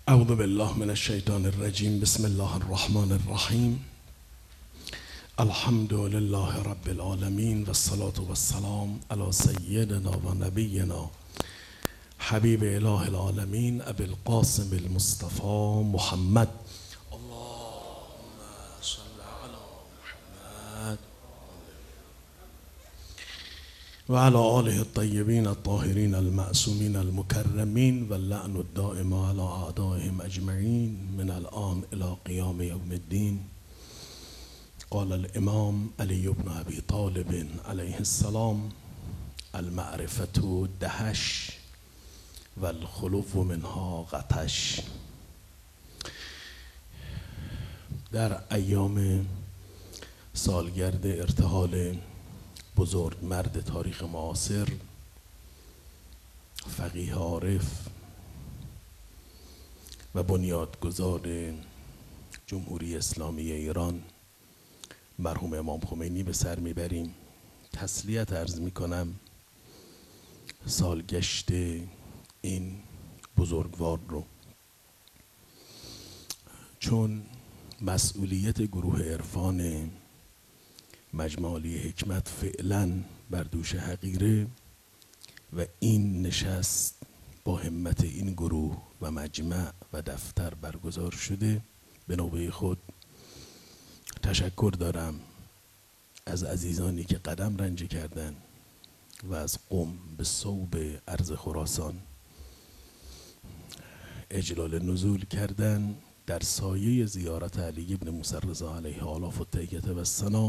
اعوذ بالله من الشیطان الرجیم. بسم الله الرحمن الرحیم. الحمد لله رب العالمین و الصلاة والسلام علی سیدنا و نبینا حبیب اله العالمین ابی القاسم المصطفى محمد. اللهم صل علی محمد و علی آله الطیبین الطاهرین المعصومین المکرمین و اللعن الدائم علی اعدائهم اجمعین من الآن الی قیام یوم الدین. قال الامام علی بن ابی طالب علیه السلام: المعرفة دهش و الخلو منها غتش. در ایام سالگرد ارتحال بزرگ مرد تاریخ معاصر، فقیه عارف و بنیادگذار جمهوری اسلامی ایران مرحوم امام خمینی به سر میبریم. تسلیت عرض میکنم سالگشت این بزرگوار رو، چون مسئولیت گروه عرفان مجمع عالی حکمت فعلا بر دوش حقیره و این نشست با همت این گروه و مجمع و دفتر برگزار شده. به نوبه خود تشکر دارم از عزیزانی که قدم رنجه کردن و از قم به صوب ارض خراسان اجلال نزول کردن در سایه زیارت علی ابن موسی رضا علیه آلاف التحیة و الثنا.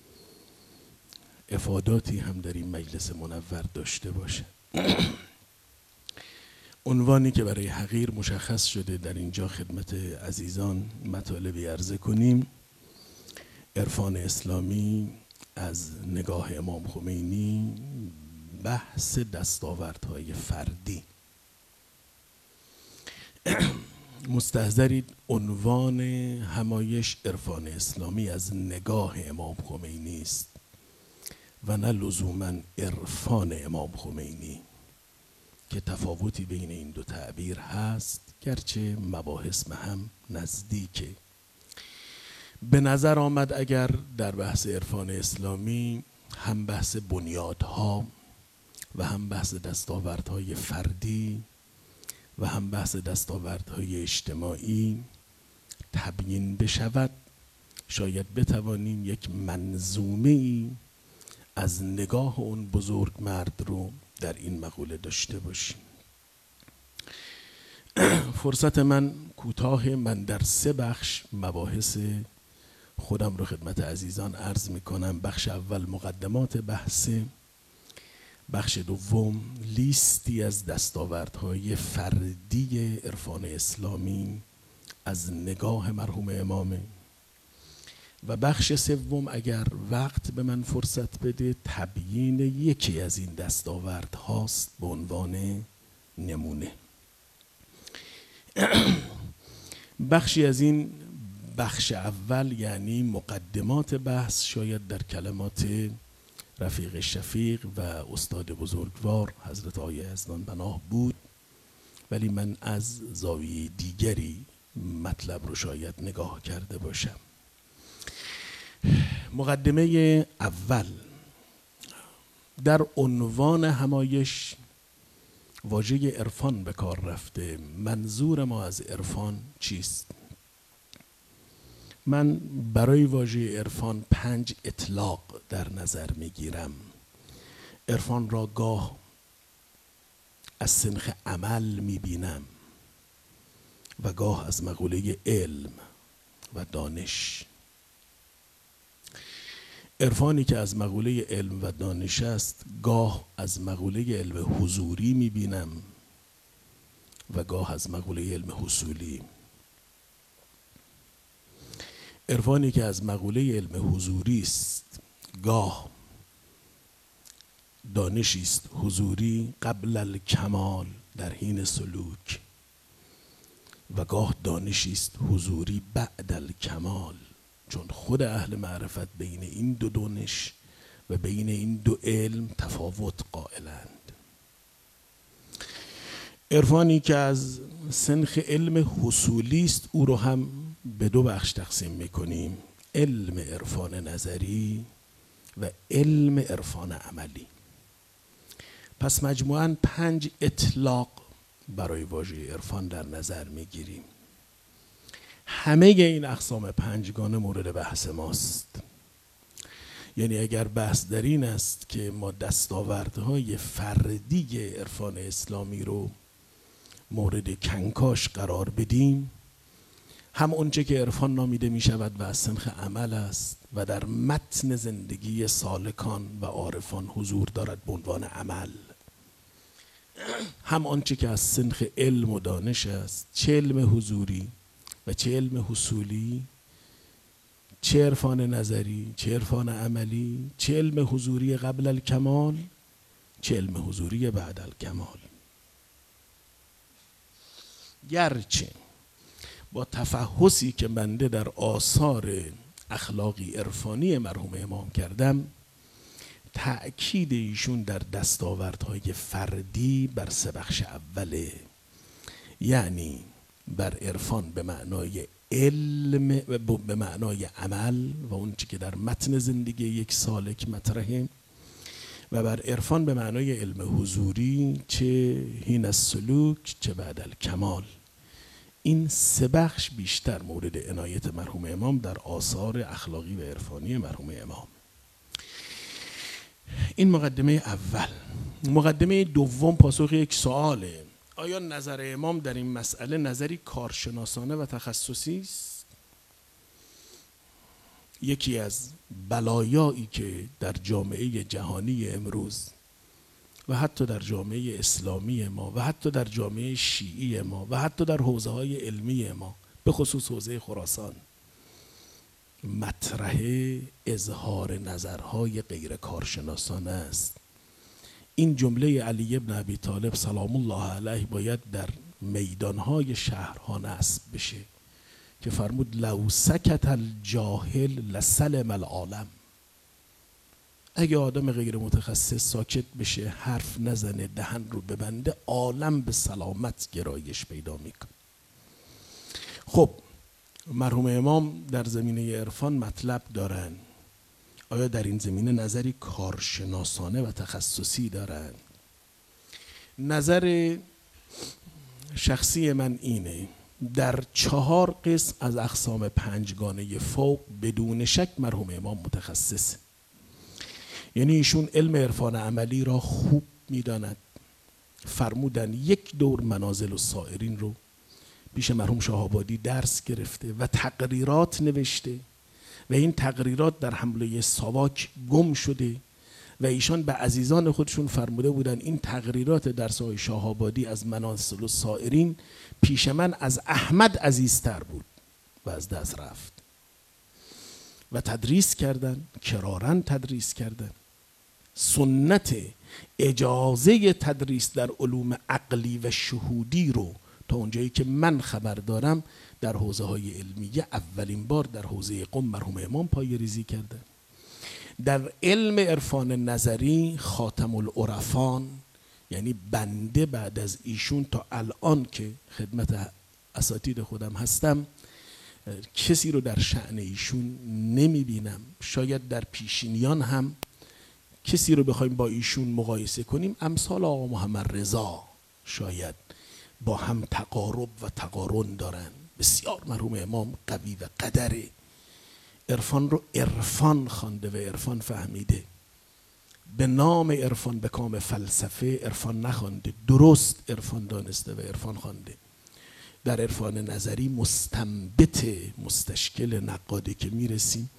افاداتی هم در این مجلس منور داشته باشه. عنوانی که برای حقیر مشخص شده در اینجا خدمت عزیزان مطالبی عرضه کنیم: عرفان اسلامی از نگاه امام خمینی، بحث دستاوردهای فردی. مستحضرید عنوان همایش عرفان اسلامی از نگاه امام خمینی است و نه لزوما عرفان امام خمینی، که تفاوتی بین این دو تعبیر هست گرچه مباحث به هم نزدیکه. به نظر آمد اگر در بحث عرفان اسلامی هم بحث بنیادها و هم بحث دستاوردهای فردی و هم بحث دستاوردهای اجتماعی تبیین بشود، شاید بتوانیم یک منظومه‌ای از نگاه اون بزرگ مرد رو در این مقوله داشته باشیم. فرصت من کوتاه، من در 3 بخش مباحث خودم رو خدمت عزیزان عرض می کنم. بخش اول مقدمات بحث، بخش دوم لیستی از دستاوردهای فردی عرفان اسلامی از نگاه مرحوم امامه، و بخش سوم اگر وقت به من فرصت بده تبیین یکی از این دستاورد هاست به عنوان نمونه. بخشی از این بخش اول یعنی مقدمات بحث شاید در کلمات رفیق شفیق و استاد بزرگوار حضرت آقای یزدان پناه بود، ولی من از زاویه دیگری مطلب رو شاید نگاه کرده باشم. مقدمه اول: در عنوان همایش واژه عرفان به کار رفته. منظور ما از عرفان چیست؟ من برای واژه عرفان 5 اطلاق در نظر میگیرم. عرفان را گاه از سنخ عمل میبینم و گاه از مقوله علم و دانش. عرفانی که از مقوله علم و دانش است گاه از مقوله علم حضوری میبینم و گاه از مقوله علم حصولی. عرفانی که از مقوله علم حضوری است گاه دانشی است حضوری قبل الکمال در حین سلوک و گاه دانشی است حضوری بعد الکمال، چون خود اهل معرفت بین این دو دانش و بین این دو علم تفاوت قائلند. عرفانی که از سنخ علم حصولی است او رو هم به دو بخش تقسیم میکنیم: علم عرفان نظری و علم عرفان عملی. پس مجموعاً 5 اطلاق برای واژه عرفان در نظر میگیریم. همه این اقسام 5گانه مورد بحث ماست. یعنی اگر بحث در این است که ما دستاوردهای فردی عرفان اسلامی رو مورد کنکاش قرار بدیم، هم اونچه که عرفان نامیده می شود و از سنخ عمل است و در متن زندگی سالکان و عارفان حضور دارد به عنوان عمل، هم آنچه که از سنخ علم و دانش است، چه علم حضوری و چه علم حصولی، چه عرفان نظری، چه عرفان عملی، چه علم حضوری قبل الکمال، چه علم حضوری بعد الکمال. گرچه با تفحصی که بنده در آثار اخلاقی عرفانی مرحوم امام کردم، تأکید ایشون در دستاوردهای فردی بر 3 بخش اوله، یعنی بر عرفان به معنای علم و به معنای عمل و اون چی که در متن زندگی یک سالک مطرحه، و بر عرفان به معنای علم حضوری، چه حین السلوک چه بعد الکمال. این 3 بخش بیشتر مورد عنایت مرحوم امام در آثار اخلاقی و عرفانی مرحوم امام. این مقدمه اول. مقدمه دوم پاسخ یک سواله: آیا نظر امام در این مسئله نظری کارشناسانه و تخصصی است؟ یکی از بلایایی که در جامعه جهانی امروز و حتی در جامعه اسلامی ما و حتی در جامعه شیعی ما و حتی در حوزه‌های علمی ما، به خصوص حوزه خراسان، مطرح اظهار نظرهای غیر کارشناسانه است. این جمله علی ابن ابی طالب سلام الله علیه باید در میدانهای شهرها نصب بشه که فرمود لو سکت الجاهل لسلم العالم. اگه آدم غیر متخصص ساکت بشه، حرف نزنه، دهن رو ببنده، عالم به سلامت گرایش پیدا میکنه. خب مرحوم امام در زمینه عرفان مطلب دارن. آیا در این زمینه نظری کارشناسانه و تخصصی دارن؟ نظر شخصی من اینه: در 4 قسم از اقسام 5گانه فوق بدون شک مرحوم امام متخصص. یعنی ایشون علم عرفان عملی را خوب میداند. فرمودن 1 دور منازل السائرین رو پیش مرحوم شاه‌آبادی درس گرفته و تقریرات نوشته و این تقریرات در حمله ساواک گم شده و ایشان به عزیزان خودشون فرموده بودن این تقریرات درس‌های شاه‌آبادی از منازل السائرین پیش من از احمد عزیزتر بود و از دست رفت. و تدریس کردن، کرارن تدریس کردن. سنت اجازه تدریس در علوم عقلی و شهودی رو تا اونجایی که من خبر دارم در حوزه‌های علمیه اولین بار در حوزه قم مرحوم امام پایه‌ریزی کردن. در علم عرفان نظری خاتم العرفان، یعنی بنده بعد از ایشون تا الان که خدمت اساتید خودم هستم کسی رو در شأن ایشون نمی بینم. شاید در پیشینیان هم کسی رو بخوایم با ایشون مقایسه کنیم امثال آقا محمد رضا شاید با هم تقارب و تقارن دارن. بسیار مرحوم امام قوی و قدره. عرفان رو عرفان خوانده و عرفان فهمیده. به نام عرفان به کام فلسفه عرفان نخوانده، درست عرفان دانسته و عرفان خوانده. در عرفان نظری مستنبط مستشکل نقاده که میرسیم،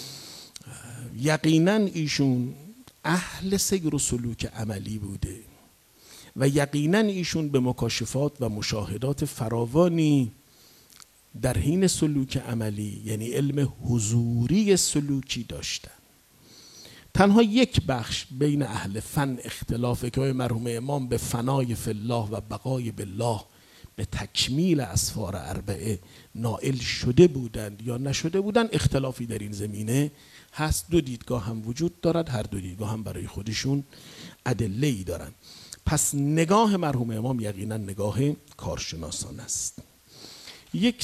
یقینا ایشون اهل سیر و سلوک عملی بوده و یقینا ایشون به مکاشفات و مشاهدات فراوانی در حین سلوک عملی، یعنی علم حضوری سلوکی داشتن. تنها 1 بخش بین اهل فن اختلافه که مرحوم امام به فنای فی الله و بقای بالله به تکمیل اسفار اربعه نائل شده بودند یا نشده بودند. اختلافی در این زمینه هست. 2 دیدگاه هم وجود دارد، هر 2 دیدگاه هم برای خودشون ادله‌ای دارند. پس نگاه مرحوم امام یقینا نگاه کارشناسان است. یک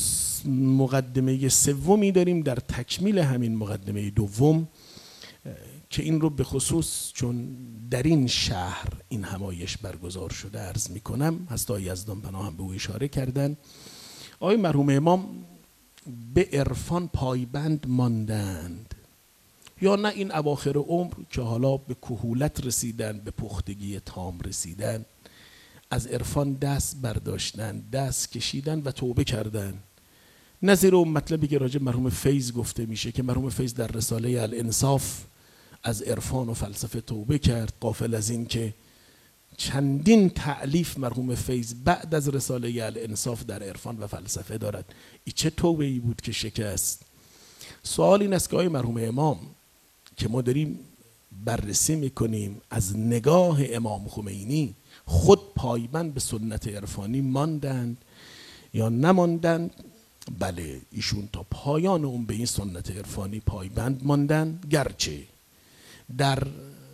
مقدمه سومی داریم در تکمیل همین مقدمه دوم که این رو به خصوص چون در این شهر این همایش برگزار شده عرض می کنم. حضرت آقای یزدان پناه هم به او اشاره کردن. آقای مرحوم امام به عرفان پایبند ماندند، یا نه این اواخر عمر که حالا به کهولت رسیدن، به پختگی تام رسیدن، از عرفان دست برداشتن، دست کشیدن و توبه کردن. نظیر اون مطلبی که راجع مرحوم فیض گفته میشه که مرحوم فیض در رساله الانصاف از عرفان و فلسفه توبه کرد، غافل از این که چندین تألیف مرحوم فیض بعد از رساله الانصاف در عرفان و فلسفه دارد. این چه توبه ای بود که شکست؟ سوال این است که آقای مرحوم امام که ما داریم بررسی میکنیم از نگاه امام خمینی خود پایبند به سنت عرفانی ماندند یا نماندند؟ بله، ایشون تا پایان اون به این سنت عرفانی پایبند ماندند، گرچه در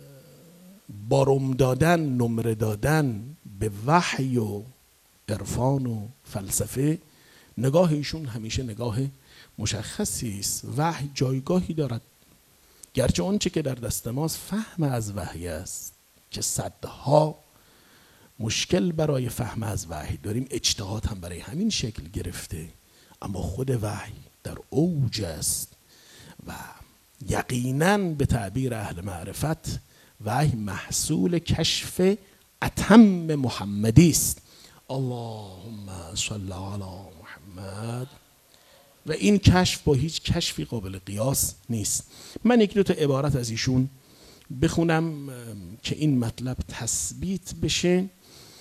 بارم دادن، نمره دادن به وحی و عرفان و فلسفه نگاه ایشون همیشه نگاه مشخصی است. وحی جایگاهی دارد، گرچه اون چه که در دست ماست فهم از وحی است که صدها مشکل برای فهم از وحی داریم، اجتهاد هم برای همین شکل گرفته، اما خود وحی در اوج است و یقیناً به تعبیر اهل معرفت وحی محصول کشف اتم محمدی است. اللهم صل علی محمد. و این کشف با هیچ کشفی قابل قیاس نیست. من یک دو تا عبارت از ایشون بخونم که این مطلب تثبیت بشه.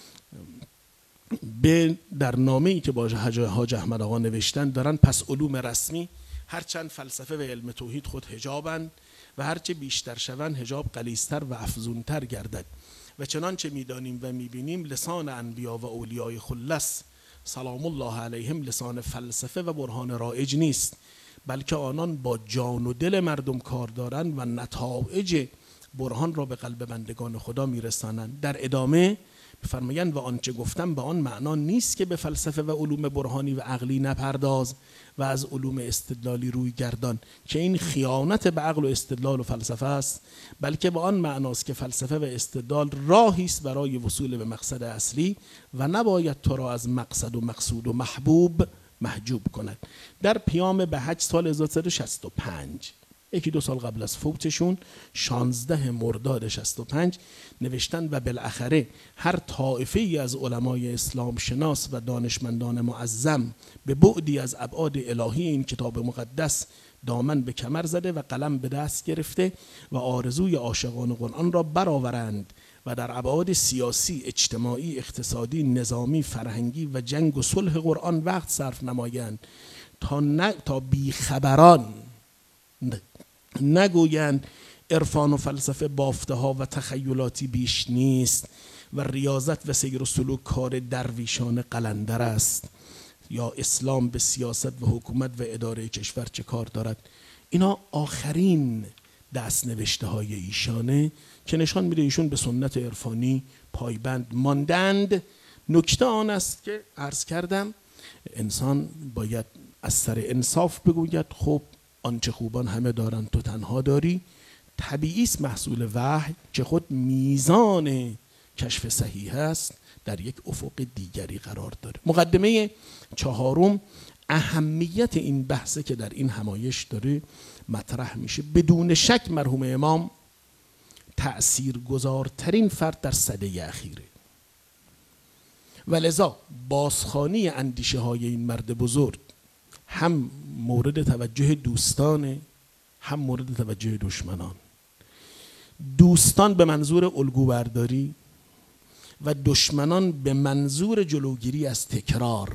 در نامه‌ای که با حاج احمد آقا نوشتن دارن پس علوم رسمی هرچند فلسفه و علم توحید خود حجابند و هرچه بیشتر شوند حجاب غلیظتر و افزونتر گردد و چنانچه میدانیم و میبینیم لسان انبیا و اولیای خلص سلام الله علیهم لسان فلسفه و برهان رایج نیست، بلکه آنان با جان و دل مردم کار دارند و نتایج برهان را به قلب بندگان خدا میرسانند. در ادامه بفرمایند و آنچه گفتم به آن معنا نیست که به فلسفه و علوم برهانی و عقلی نپرداز و از علوم استدلالی روی گردان که این خیانت به عقل و استدلال و فلسفه است، بلکه به آن معناست که فلسفه و استدلال راهی است برای وصول به مقصد اصلی و نباید تو را از مقصد و مقصود و محبوب محجوب کند. در پیام به حج سال 1365 یکی دو سال قبل از فوتشون 16 مرداد 65 نوشتن و بالاخره هر طائفه ای از علمای اسلام شناس و دانشمندان معظم به بعدی از ابعاد الهی این کتاب مقدس دامن به کمر زده و قلم به دست گرفته و آرزوی عاشقان قرآن را برآورند و در ابعاد سیاسی، اجتماعی، اقتصادی، نظامی، فرهنگی و جنگ و صلح قرآن وقت صرف نمایند تا بیخبران نگویند عرفان و فلسفه بافته ها و تخیلاتی بیش نیست و ریاضت و سیر و سلوک کار درویشان قلندر است، یا اسلام به سیاست و حکومت و اداره کشور چه کار دارد. اینا آخرین دست نوشته های ایشانه که نشان میده ایشون به سنت عرفانی پایبند ماندند. نکته آن است که عرض کردم انسان باید از سر انصاف بگوید خب آنچه خوبان همه دارن تو تنها داری. طبیعی است محصول وحی که خود میزان کشف صحیح است در یک افق دیگری قرار داره. مقدمه چهارم اهمیت این بحثه که در این همایش داره مطرح میشه. بدون شک مرحوم امام تأثیرگذارترین فرد در سده اخیره و لذا بازخوانی اندیشه های این مرد بزرگ هم مورد توجه دوستان هم مورد توجه دشمنان. دوستان به منظور الگوبرداری و دشمنان به منظور جلوگیری از تکرار.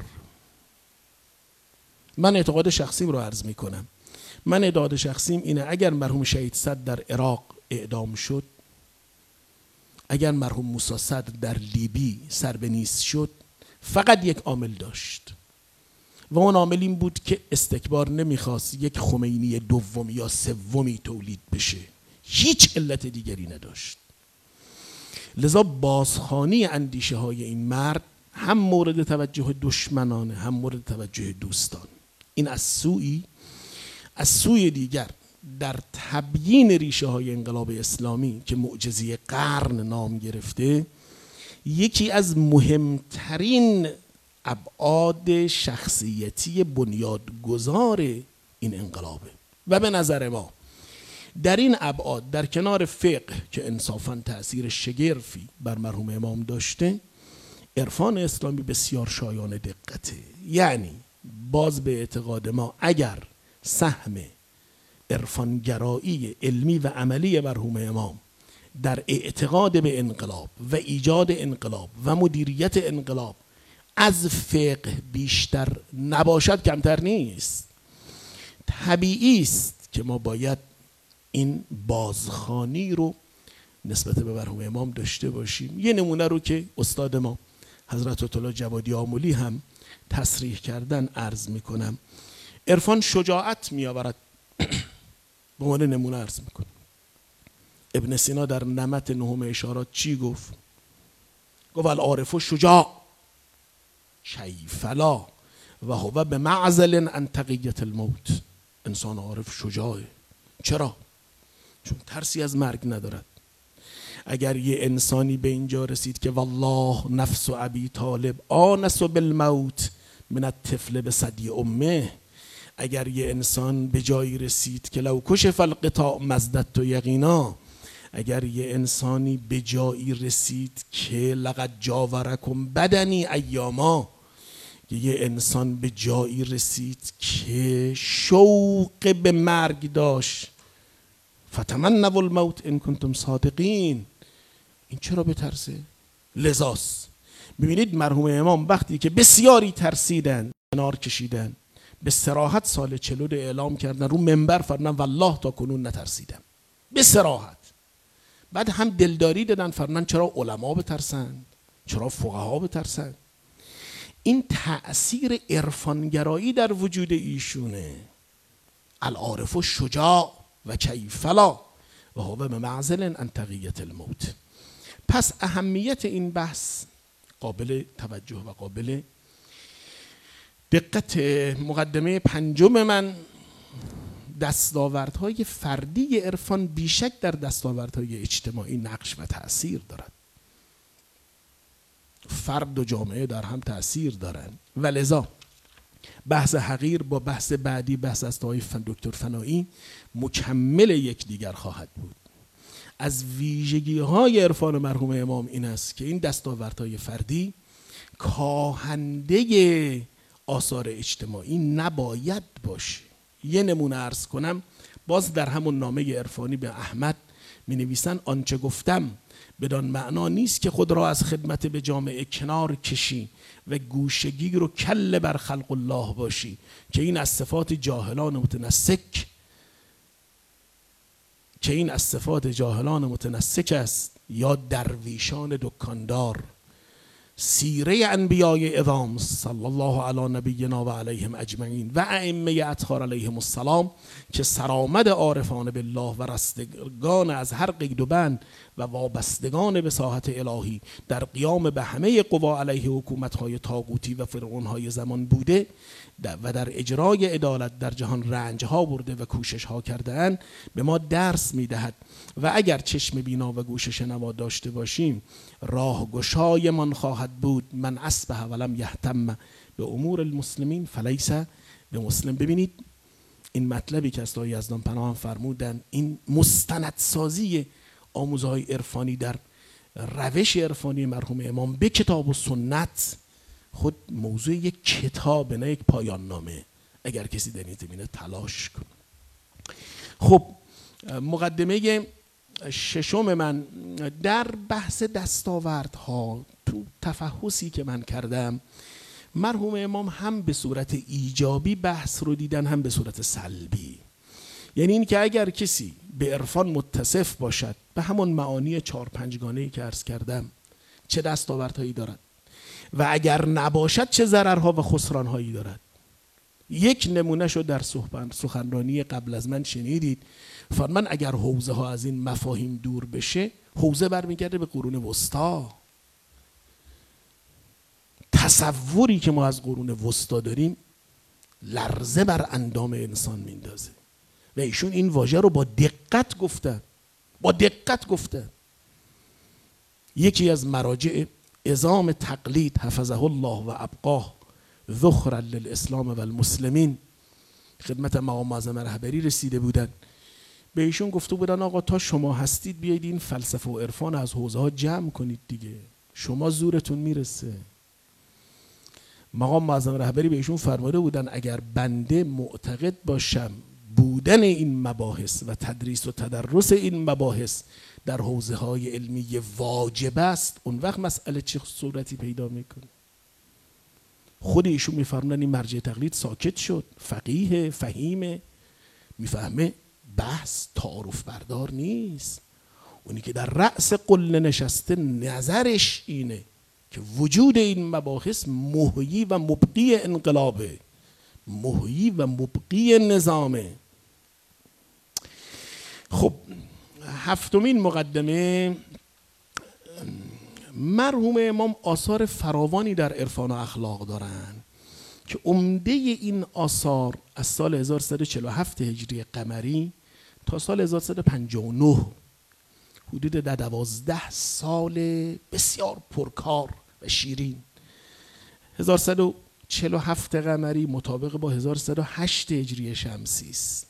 من اعتقاد شخصیم رو عرض می کنم. من اعتقاد شخصیم اینه اگر مرحوم شهید صدر در عراق اعدام شد، اگر مرحوم موسی صدر در لیبی سر به نیست شد، فقط یک عامل داشت و اون عامل این بود که استکبار نمیخواست یک خمینی دوم یا سومی تولید بشه، هیچ علت دیگری نداشت. لذا بازخوانی اندیشه های این مرد هم مورد توجه دشمنانه هم مورد توجه دوستان. این از سوی دیگر در تبیین ریشه های انقلاب اسلامی که معجزه قرن نام گرفته، یکی از مهمترین ابعاد شخصیتی بنیادگذار این انقلابه. و به نظر ما در این ابعاد در کنار فقه که انصافاً تأثیر شگرفی بر مرحوم امام داشته، عرفان اسلامی بسیار شایان دقته. یعنی باز به اعتقاد ما اگر سهم عرفانگرایی علمی و عملی مرحوم امام در اعتقاد به انقلاب و ایجاد انقلاب و مدیریت انقلاب از فقه بیشتر نباشد کمتر نیست. طبیعی است که ما باید این بازخوانی رو نسبت به مرحوم امام داشته باشیم. یه نمونه رو که استاد ما حضرت آیت الله جوادی آملی هم تصریح کردن عرض میکنم. عرفان شجاعت میآورد. به عنوان نمونه عرض میکنم. ابن سینا در نمط نهم اشارات چی گفت؟ گفت العارف شجاع شیفلا و هو به معزل عن تقیة الموت. انسان عارف شجاعه. چرا؟ چون ترسی از مرگ ندارد. اگر یه انسانی به اینجا رسید که والله نفس ابی طالب آنس بالموت من الطفل بثدی امه، اگر یه انسان به جایی رسید که لو کشف القطاع مزدت و یقینا، اگر یه انسانی به جایی رسید که لقد جاورکم بدنی ایاما، یه انسان به جایی رسید که شوق به مرگ داشت، فتمنوا الموت ان کنتم صادقین، این چرا بترسه؟ لذاست ببینید مرحوم امام وقتی که بسیاری ترسیدن کنار کشیدن، به صراحت سال 42 اعلام کردن رو منبر فرمودن والله تا کنون نترسیدم. به صراحت. بعد هم دلداری دادن فرمودن چرا علما بترسند؟ چرا فقها بترسند؟ این تأثیر عرفانگرایی در وجود ایشونه. العارف شجاع و کیفلا و هو به معزل عن تقیة الموت. پس اهمیت این بحث قابل توجه و قابل دقت. مقدمه پنجم من، دستاوردهای فردی عرفان بیشک در دستاوردهای اجتماعی نقش و تأثیر دارد. فرد و جامعه در هم تأثیر دارند و لذا بحث حقیر با بحث بعدی، بحث از طرف دکتر فنایی، مکمل یکدیگر خواهد بود. از ویژگی‌های عرفان مرحوم امام این است که این دستاوردهای فردی کاهنده آثار اجتماعی نباید باشه. یه نمونه عرض کنم، باز در همون نامه عرفانی به احمد می نویسن آنچه گفتم بدان معنا نیست که خود را از خدمت به جامعه کنار کشی و گوشگی رو کل بر خلق الله باشی که این از صفات جاهلان متنسک است یا درویشان دکاندار. سیره انبیای اعظام صلی الله علی نبینا و علیهم اجمعین و ائمه اطهار علیهم السلام که سرآمد عارفان بالله و رستگان از هر قید و بند و وابستگان به ساحت الهی در قیام به همه قوا علیه حکومت‌های طاغوتی و فرعون‌های زمان بوده و در اجرای عدالت در جهان رنج‌ها برده و کوشش‌ها کرده‌اند، به ما درس می‌دهد و اگر چشم بینا و گوش شنوا داشته باشیم راهگشای من خواهد بود. من اصبح ولم یهتم به امور المسلمین فلیس به مسلم. ببینید این مطلبی که از یزدان پناه هم فرمودن، این مستندسازی آموزهای عرفانی در روش عرفانی مرحوم امام به کتاب و سنت خود موضوع یک کتاب نه یک پایان نامه، اگر کسی در این زمینه تلاش کنه. خب مقدمه ششم من در بحث دستاوردها، تو تفحصی که من کردم، مرحوم امام هم به صورت ایجابی بحث رو دیدن هم به صورت سلبی. یعنی این که اگر کسی به عرفان متصف باشد به همون معانی 4-5 گانه‌ای که عرض کردم چه دستاوردهایی دارد و اگر نباشد چه ضررها و خسرانهایی دارد. یک نمونه شو در سخنرانی قبل از من شنیدید، فرمان اگر حوزه ها از این مفاهیم دور بشه حوزه برمیگرده به قرون وسطا. تصوری که ما از قرون وسطا داریم لرزه بر اندام انسان میندازه و ایشون این واژه رو با دقت گفتن. یکی از مراجع عظام تقلید حفظه الله و ابقاه ذخرا للاسلام و المسلمین خدمت مقام معظم رهبری رسیده بودن، به ایشون گفته بودن آقا تا شما هستید بیایید این فلسفه و عرفان از حوزه ها جمع کنید دیگه، شما زورتون میرسه. مقام معظم رهبری به ایشون فرموده بودن اگر بنده معتقد باشم بودن این مباحث و تدریس و تدرس این مباحث در حوزه های علمی واجب است، اون وقت مسئله چه صورتی پیدا میکنه؟ خود ایشون میفرمودن این مرجع تقلید ساکت شد، فقیه، فهیمه، میفهمه بحث تعارف بردار نیست. اونی که در رأس قله نشسته نظرش اینه که وجود این مباحث محیی و مبقی انقلابه، محیی و مبقی نظامه. خب هفتمین مقدمه، مرحوم امام آثار فراوانی در عرفان و اخلاق دارن که عمده این آثار از سال 1347 هجری قمری تا سال 1359 حدود 12 سال بسیار پرکار و شیرین، 1147 قمری مطابق با 1108 هجری شمسی است.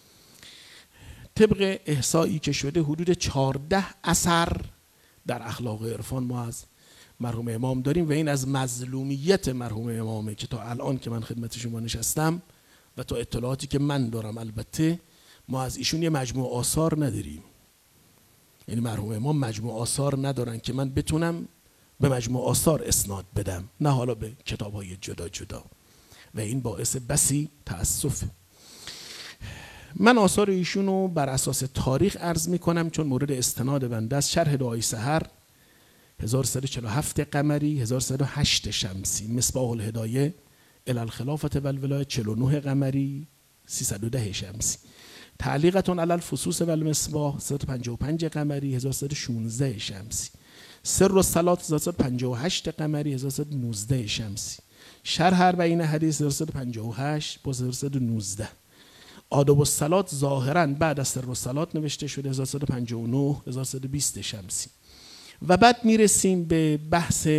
طبق احصایی که شده حدود 14 اثر در اخلاق و عرفان ما از مرحوم امام داریم و این از مظلومیت مرحوم امامه که تا الان که من خدمت شما نشستم و تا اطلاعاتی که من دارم البته ما از ایشون یه مجموع آثار نداریم. یعنی مرحوم امام مجموع آثار ندارن که من بتونم به مجموع آثار اسناد بدم، نه حالا به کتاب‌های جدا جدا، و این باعث بسی تأسفه. من آثار ایشون رو بر اساس تاریخ عرض می کنم چون مورد استناد بنده است. شرح دعای سحر 1147 قمری 1108 شمسی، مصباح الهدایه الی الخلافة و الولایة 49 قمری 310 شمسی، تعلیقتون علی الفصوص و المصباح 155 قمری 1116 شمسی، سر الصلات 1158 قمری 1119 شمسی، شرح اربعین حدیث 1158 با 1119، آداب الصلات ظاهرا بعد از سر الصلات نوشته شده 1159 1120 شمسی. و بعد میرسیم به بحث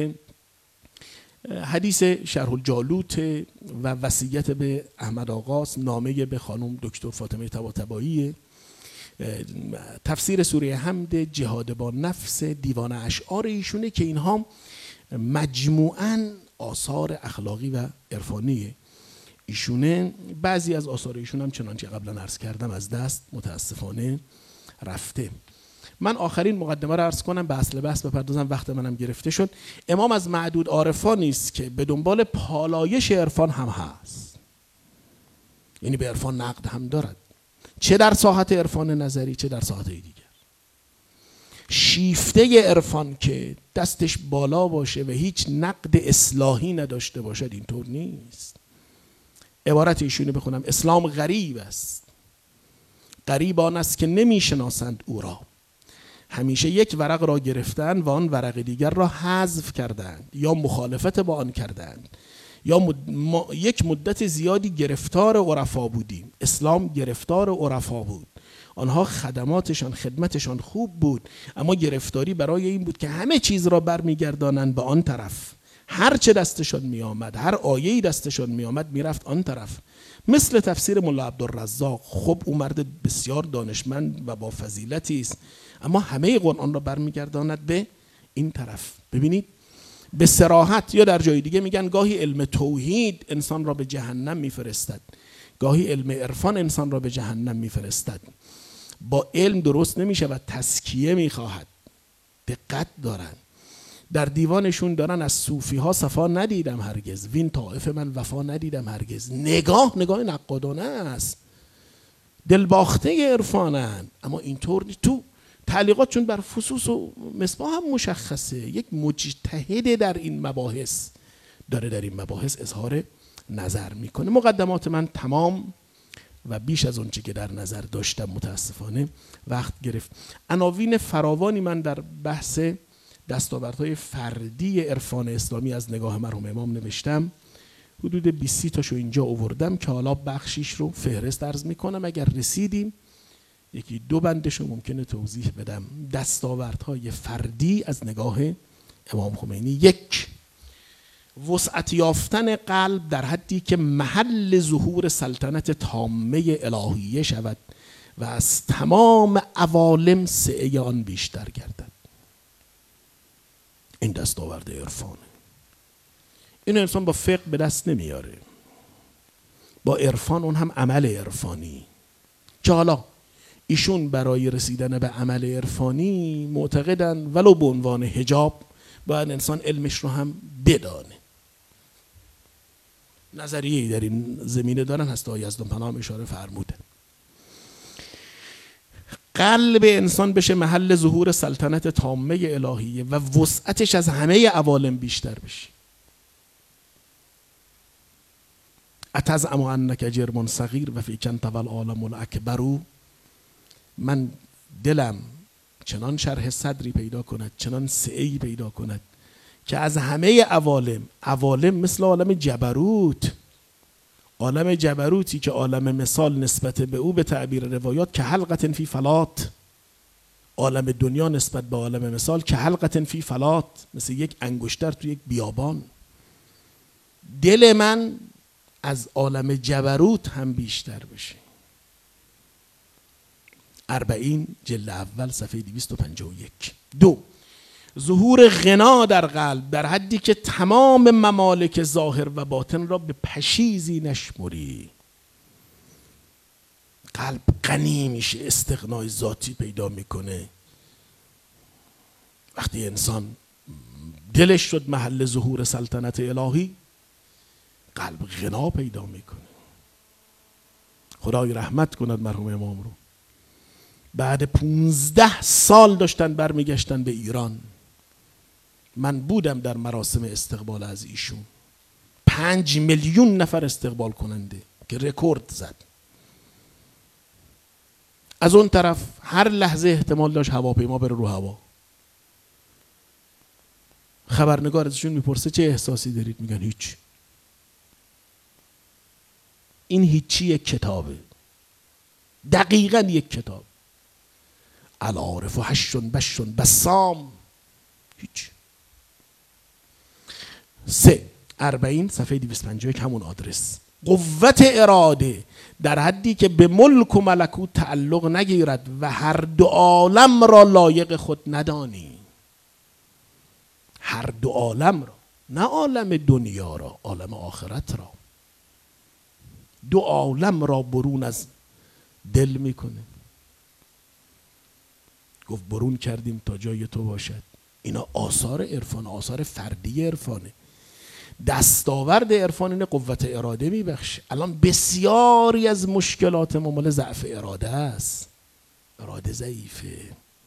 حدیث شرح الجالوت و وصیت به احمد آقاست، نامه به خانم دکتر فاطمه طباطبایی، تفسیر سوره حمد، جهاد با نفس، دیوان اشعار ایشونه که اینها مجموعاً آثار اخلاقی و عرفانی ایشونه. بعضی از آثار ایشون هم چنانچه قبلا عرض کردم از دست متاسفانه رفته. من آخرین مقدمه رو عرض کنم، به اصل بحث بپردازم، وقت منم گرفته شد. امام از معدود عارفان نیست که به دنبال پالایش عرفان هم هست، یعنی به عرفان نقد هم دارد، چه در ساحت عرفان نظری چه در ساحت دیگر. شیفته عرفان که دستش بالا باشه و هیچ نقد اصلاحی نداشته باشد اینطور نیست. عبارت ایشونی بخونم: اسلام غریب است، غریب آن است که نمیشناسند او را، همیشه یک ورق را گرفتند و آن ورق دیگر را حذف کردند یا مخالفت با آن کردند یا یک مدت زیادی گرفتار عرفا بودیم. اسلام گرفتار عرفا بود، آنها خدمتشان خوب بود، اما گرفتاری برای این بود که همه چیز را برمیگردانند به آن طرف، هر چه دستشان می آمد، هر آیه‌ای دستشان می آمد میرفت آن طرف. مثل تفسیر مولا عبدالرزاق، خب او مرد بسیار دانشمند و با فضیلتی است، اما همه قرآن را برمیگرداند به این طرف. ببینید به صراحت، یا در جای دیگه میگن گاهی علم توحید انسان را به جهنم میفرستد، گاهی علم عرفان انسان را به جهنم میفرستد. با علم درست نمیشه و تزکیه میخواهد. دقت دارن، در دیوانشون دارن از صوفی ها صفا ندیدم هرگز، وین طائف من وفا ندیدم هرگز. نگاه نقادانه است، دلباخته عرفانن، اما اینطور تو تعلیقات چون بر فصوص و مصباح هم مشخصه. یک مجتهد در این مباحث داره در این مباحث اظهار نظر میکنه. مقدمات من تمام و بیش از اون چی که در نظر داشتم متاسفانه وقت گرفت. عناوین فراوانی من در بحث دستاوردهای فردی عرفان اسلامی از نگاه مرحوم امام نوشتم، حدود 20 تاشو اینجا آوردم که حالا بخشیش رو فهرست عرض میکنم، اگر رسیدیم یکی دو بندشو ممکنه توضیح بدم. دستاوردهای فردی از نگاه امام خمینی: 1. وسعت یافتن قلب در حدی که محل ظهور سلطنت تامه الهیه شود و از تمام عوالم سعه آن بیشتر گردد. این دستاورد عرفانه. این انسان با فقه به دست نمیاره، با عرفان، اون هم عمل عرفانی، که حالا ایشون برای رسیدن به عمل عرفانی معتقدن ولو به عنوان حجاب باید انسان علمش رو هم بدانه. نظریه‌ای در این زمینه دارن، هست آقای یزدانپناه اشاره فرموده. قلب انسان بشه محل ظهور سلطنت تامه الهیه و وسعتش از همه عوالم بیشتر بشه. اتزعم انک جرم صغیر و فیک انت والعالم الاکبر. من دلم چنان شرح صدری پیدا کند، چنان سعی پیدا کند که از همه عوالم مثل عالم جبروت، عالم جبروتی که عالم مثال نسبت به او به تعبیر روایات که حلقة فی فلات، عالم دنیا نسبت به عالم مثال که حلقة فی فلات، مثل یک انگشتر تو یک بیابان. دل من از عالم جبروت هم بیشتر بشه. 40 جلد اول صفحه 251. 2. ظهور غنا در قلب در حدی که تمام ممالک ظاهر و باطن را به پشیزی نشمری. قلب غنی میشه، استغنای ذاتی پیدا میکنه. وقتی انسان دلش شد محل ظهور سلطنت الهی، قلب غنا پیدا میکنه. خدای رحمت کند مرحوم امام رو. بعد 15 سال داشتن برمیگشتن به ایران. من بودم در مراسم استقبال از ایشون. 5 میلیون نفر استقبال کننده که رکورد زد. از اون طرف هر لحظه احتمال داشت هواپیما بره رو هوا. خبرنگار ازشون میپرسه چه احساسی دارید؟ میگن هیچ. این هیچی یک کتابه، دقیقاً یک کتاب. العارف و حشن بشن بسام. هیچ. 3. 40 صفحه 251 همون آدرس. قوت اراده در حدی که به ملک و ملکوت تعلق نگیرد و هر دو عالم را لایق خود ندانی. هر دو عالم را، نه عالم دنیا را، عالم آخرت را. دو عالم را برون از دل میکنه. گفت برون کردیم تا جای تو باشد. اینا آثار عرفان، آثار فردی عرفانه. دستاورد عرفان اینه قوت اراده میبخشه. الان بسیاری از مشکلات ما مال ضعف اراده است. اراده ضعیفه.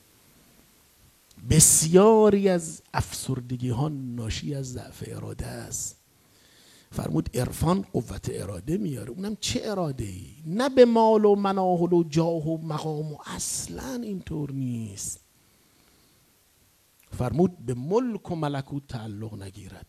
بسیاری از افسردگی ها ناشی از ضعف اراده است. فرمود عرفان قوت اراده میاره. اونم چه اراده ای؟ نه به مال و مناهل و جاه و مقام، و اصلا اینطور نیست. فرمود به ملک و ملکوت تعلق نگیرد.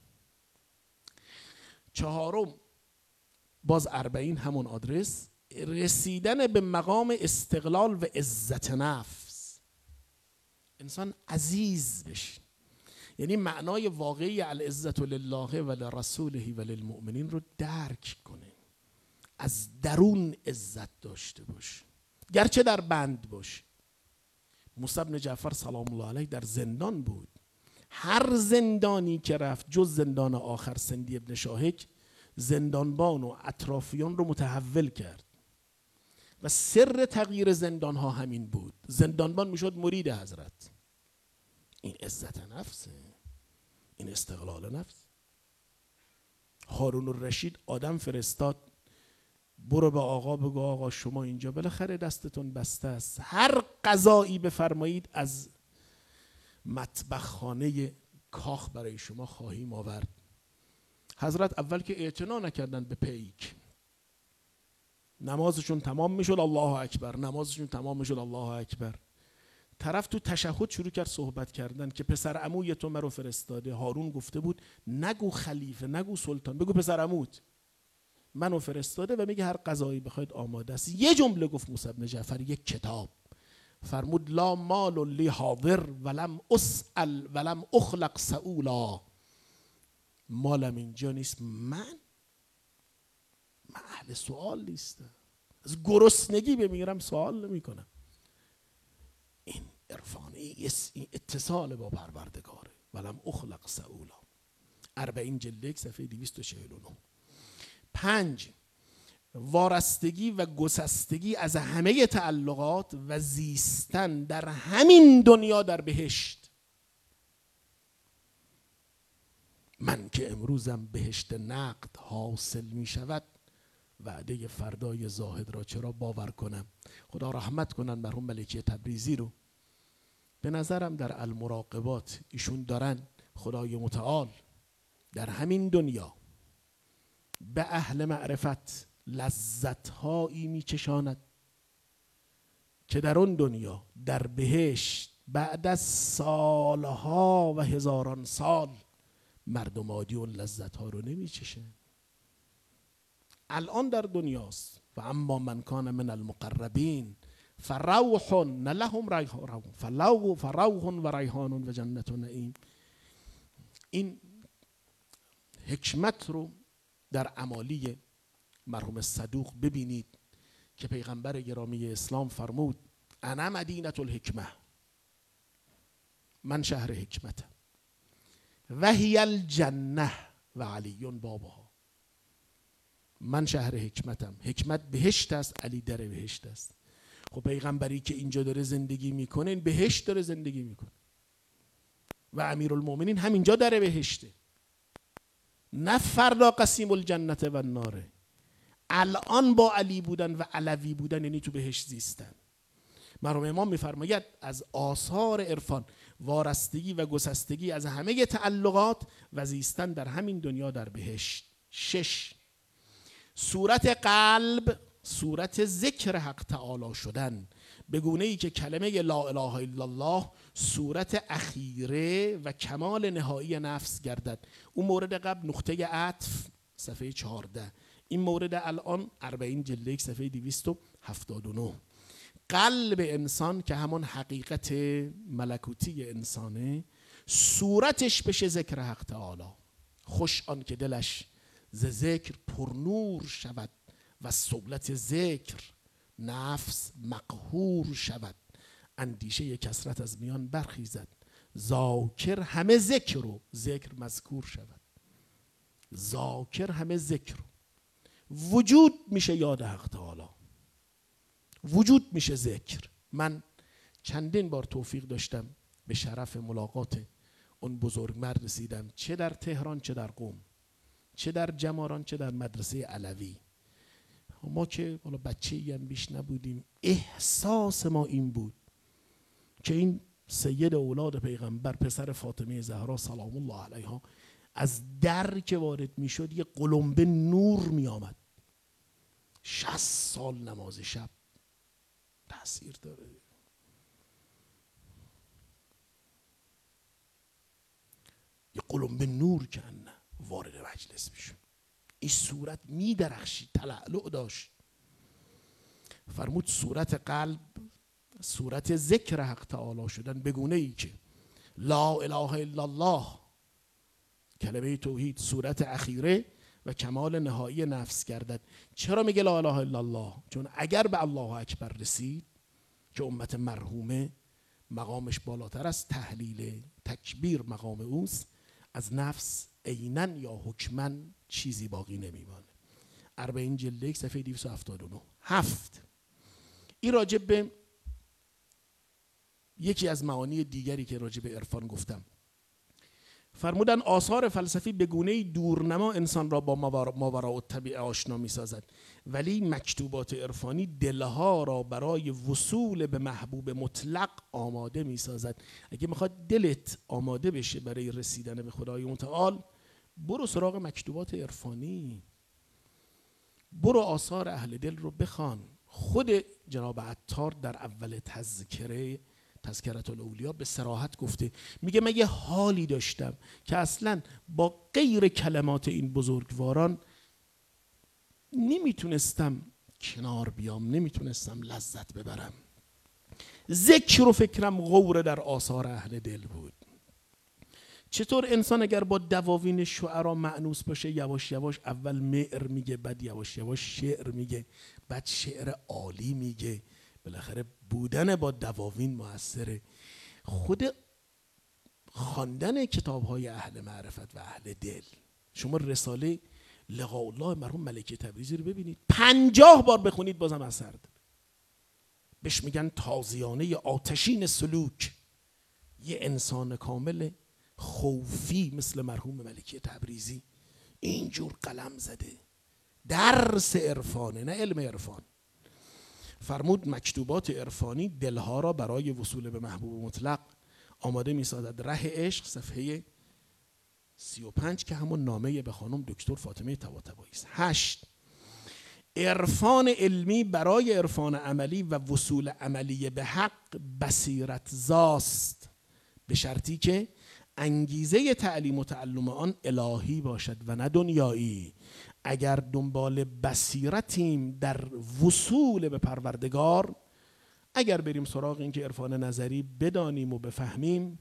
4. باز 40 همون آدرس. رسیدن به مقام استقلال و عزت نفس. انسان عزیز بشه، یعنی معنای واقعی العزت لله و لرسوله و للمؤمنین رو درک کنه. از درون عزت داشته باشه، گرچه در بند باشه. موسی بن جعفر سلام الله علیه در زندان بود. هر زندانی که رفت جز زندان آخر سندی ابن شاهک، زندانبان و اطرافیان رو متحول کرد و سر تغییر زندان ها همین بود. زندانبان میشد مرید حضرت. این عزت نفسه، این استقلال نفس. هارون الرشید آدم فرستاد برو به آقا بگو آقا شما اینجا بالاخره دستتون بسته است، هر غذایی بفرمایید از مطبخ خانه کاخ برای شما خواهیم آورد. حضرت اول که اعتنا نکردن به پیک، نمازشون تمام میشد الله اکبر، نمازشون تمام میشد الله اکبر. طرف تو تشهد شروع کرد صحبت کردن که پسر عموی تو مرا فرستاده. هارون گفته بود نگو خلیفه، نگو سلطان، بگو پسر عموت منو فرستاده و میگه هر قضایی بخواید آماده است. یه جمله گفت موسی بن جعفر، یک کتاب. فرمود لا مال لی حاضر ولم اسأل ولم اخلق سؤولا. مالم اینجا نیست، من اهل سوال نیستم، از گرسنگی بمیرم سوال نمی کنم. این عرفانی، این اتصال با پروردگاره. ولم اخلق سؤولا. 40 جلد صفحه 249. 5 وارستگی و گسستگی از همه تعلقات و زیستن در همین دنیا در بهشت. من که امروزم بهشت نقد حاصل می شود، وعده فردای زاهد را چرا باور کنم؟ خدا رحمت کنن مرحوم ملکی تبریزی رو. به نظرم در المراقبات ایشون دارن خدای متعال در همین دنیا به اهل معرفت لذت‌هایی می‌چشاند که در اون دنیا در بهشت بعد از سالها و هزاران سال مردم عادی اون لذت‌ها رو نمی‌چشن. الان در دنیاست. و اما من کان من المقربین فروح لهم ریحان فروح و ریحان و جنت و نعیم. این حکمت رو در اعمالی مرحوم صدوق ببینید که پیغمبر گرامی اسلام فرمود انا مدینة الحکمه، من شهر حکمتم، و هی الجنه و علی بابها. من شهر حکمتم، حکمت بهشت است، علی در بهشت است. خب پیغمبری که اینجا داره زندگی میکنه این بهشت داره زندگی میکنه و امیرالمومنین همینجا در بهشته، نه فردا قسیم الجنه و النار. الان با علی بودن و علوی بودن یعنی تو بهشت زیستن. مرحوم امام میفرماید از آثار عرفان وارستگی و گسستگی از همه تعلقات و زیستن در همین دنیا در بهشت. 6 صورت قلب، صورت ذکر حق تعالی شدن، به گونه ای که کلمه لا اله الا الله صورت اخیره و کمال نهایی نفس گردد. اون مورد قبل نقطه عطف صفحه 14، این مورد الان 40 جلد صفحه 279. قلب انسان که همون حقیقت ملکوتی انسانه، صورتش بشه ذکر حق تعالی. خوش آن که دلش ز ذکر پرنور شود و سهولت ذکر نفس مقهور شود. اندیشه کثرت از میان برخیزد، ذاکر همه ذکر و ذکر مذکور شود. ذاکر همه ذکر وجود میشه یاد حق تعالی، وجود میشه ذکر. من چندین بار توفیق داشتم به شرف ملاقات اون بزرگمرد رسیدم، چه در تهران چه در قم، چه در جماران چه در مدرسه علوی. ما که حالا بچه‌ای هم بیش نبودیم، احساس ما این بود که این سید اولاد پیغمبر پسر فاطمه زهرا سلام الله علیها از در که وارد میشد یه قلمبه نور میآمد. 60 سال نماز شب تأثیر داره. یه قلمبه نور که نه وارد مجلس میشد، این صورت میدرخشید، تلألؤ داشت. فرمود صورت قلب صورت ذکر حق تعالی شدن، به گونه ای که لا اله الا الله کلمه توحید صورت اخیره و کمال نهایی نفس گردد. چرا میگه لا اله الا الله؟ چون اگر به الله اکبر رسید که امت مرحومه مقامش بالاتر از تحلیل تکبیر مقام اوست، از نفس عیناً یا حکماً چیزی باقی نمیمانه. 40 جلد صفحه 279. 7 این راجب به یکی از معانی دیگری که راجب به عرفان گفتم. فرمودن آثار فلسفی به گونه‌ای دورنما انسان را با ماوراء الطبیعه آشنا می‌سازد، ولی مکتوبات عرفانی دلها را برای وصول به محبوب مطلق آماده می‌سازد. اگه می‌خواد دلت آماده بشه برای رسیدن به خدای متعال، برو سراغ مکتوبات عرفانی. برو آثار اهل دل رو بخوان. خود جناب عطار در اول تذکرة الاولیا به صراحت گفته، میگه من یه حالی داشتم که اصلا با غیر کلمات این بزرگواران نمیتونستم کنار بیام، نمیتونستم لذت ببرم. ذکر و فکرم غوره در آثار اهل دل بود. چطور انسان اگر با دواوین شعرا مأنوس باشه، یواش یواش اول معر میگه، بعد یواش یواش شعر میگه، بعد شعر عالی میگه، بالاخره بودن با دواوین موثره. خود خواندن کتاب‌های اهل معرفت و اهل دل، شما رساله لقاء الله مرحوم ملکی تبریزی رو ببینید، 50 بار بخونید بازم اثر داره. بهش میگن تازیانه آتشین سلوک. یه انسان کامل خوفی مثل مرحوم ملکی تبریزی اینجور قلم زده، درس عرفانه نه علم عرفان. فرمود مکتوبات عرفانی دلها را برای وصول به محبوب مطلق آماده می‌سازد. ره عشق صفحه 35 که همون نامه به خانم دکتر فاطمه طباطبایی است. 8 عرفان علمی برای عرفان عملی و وصول عملی به حق بصیرت زاست، به شرطی که انگیزه تعلیم و تعلم آن الهی باشد و نه دنیایی. اگر دنبال بصیرتیم در وصول به پروردگار، اگر بریم سراغ این که عرفان نظری بدانیم و بفهمیم،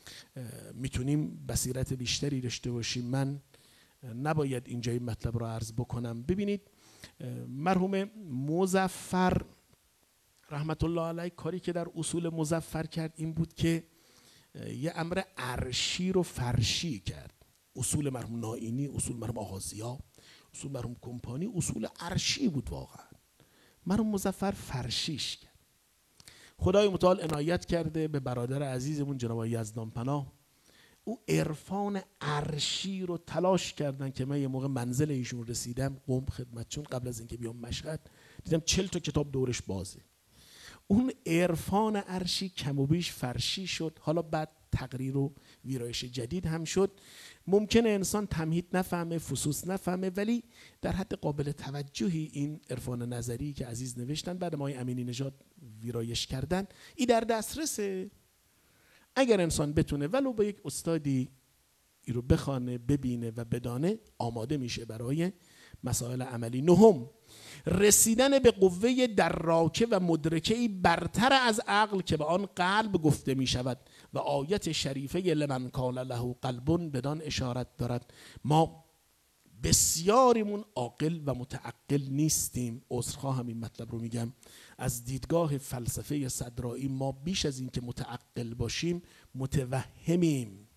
میتونیم بصیرت بیشتری داشته باشیم. من نباید اینجا این مطلب رو عرض بکنم. ببینید مرحوم مظفر رحمت الله علیه کاری که در اصول مظفر کرد این بود که یه امر عرشی رو فرشی کرد. اصول مرحوم نائینی، اصول مرحوم آغازیا، اصول مرحوم کمپانی اصول عرشی بود واقعا. مرحوم مظفر فرشیش کرد. خدای متعال عنایت کرده به برادر عزیزمون جناب یزدان پناه، او عرفان عرشی رو تلاش کردن که من یه موقع منزل ایشون رسیدم قم خدمتشون، قبل از اینکه بیام مشهد دیدم 40 تا کتاب دورش بازه. اون عرفان عرشی کم و بیش فرشی شد، حالا بعد تقریر و ویرایش جدید هم شد. ممکنه انسان تمهید نفهمه، فصوص نفهمه، ولی در حد قابل توجهی این عرفان نظری که عزیز نوشتن بعد ما امینی نژاد ویرایش کردن، این در دسترسه. اگر انسان بتونه ولو با یک استادی این رو بخوانه، ببینه و بدانه، آماده میشه برای مسائل عملی. 9 رسیدن به قوه دراکه و مدرکه‌ای برتر از عقل که به آن قلب گفته می شود و آیت شریفه لمن کان له قلب بدان اشارت دارد. ما بسیاریمون عاقل و متعقل نیستیم. عذرخواهم این مطلب رو میگم. از دیدگاه فلسفه صدرائی ما بیش از این که متعقل باشیم متوهمیم.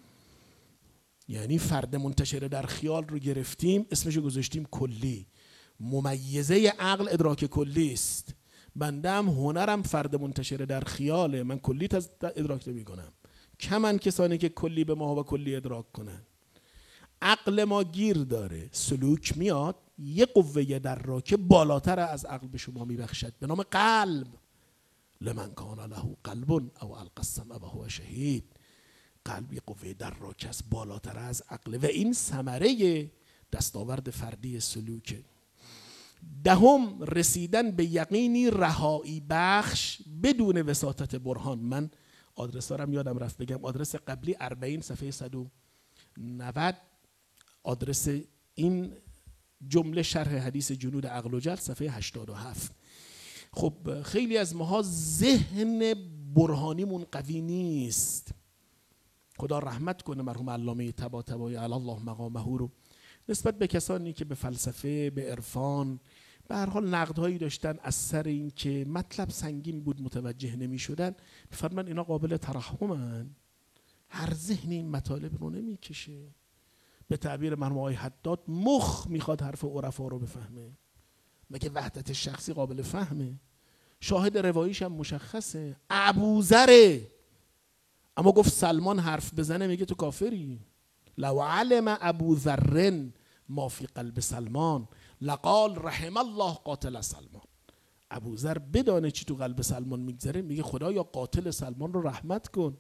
یعنی فرد منتشر در خیال رو گرفتیم، اسمشو گذاشتیم کلی. ممیزه عقل ادراک کلی است. بنده هم هنرم فرد منتشر در خیاله، من کلی ادراک نمی کنم. کمن کسانی که کلی به ما و کلی ادراک کنن. عقل ما گیر داره، سلوک میاد یه قوه دراکه بالاتر از عقل به شما میبخشد به نام قلب. لمن کان له قلب او القی السمع و هو شهید. قلب یه قوه دراکه است بالاتر از عقل و این ثمره دستاورد فردی سلوکه. 10 رسیدن به یقینی رهایی بخش بدون وساطت برهان. من آدرس دارم یادم رفت بگم، آدرس قبلی 40 صفحه 190، آدرس این جمله شرح حدیث جنود عقل و جل صفحه 87. خب خیلی از ماها ذهن برهانیمون قوی نیست. خدا رحمت کنه مرحوم علامه طباطبایی علی الله مقامه رو نسبت به کسانی که به فلسفه، به عرفان به هر حال نقدهایی داشتن از سر این که مطلب سنگین بود متوجه نمی شدن، می‌فرمایند اینا قابل ترحمن. هر ذهنی این مطالب رو نمیکشه. به تعبیر مرحوم آقای حداد مخ میخواد حرف عرفا رو بفهمه. مگه وحدت شخصی قابل فهمه؟ شاهد رواییش هم مشخصه، ابوذره. اما گفت سلمان حرف بزنه میگه تو کافری. لو علم ابوذر ما فی قلب سلمان لقال رحم الله قاتل سلمان. ابوذر بدانه چی تو قلب سلمان میگذره میگه خدایا قاتل سلمان رو رحمت کن.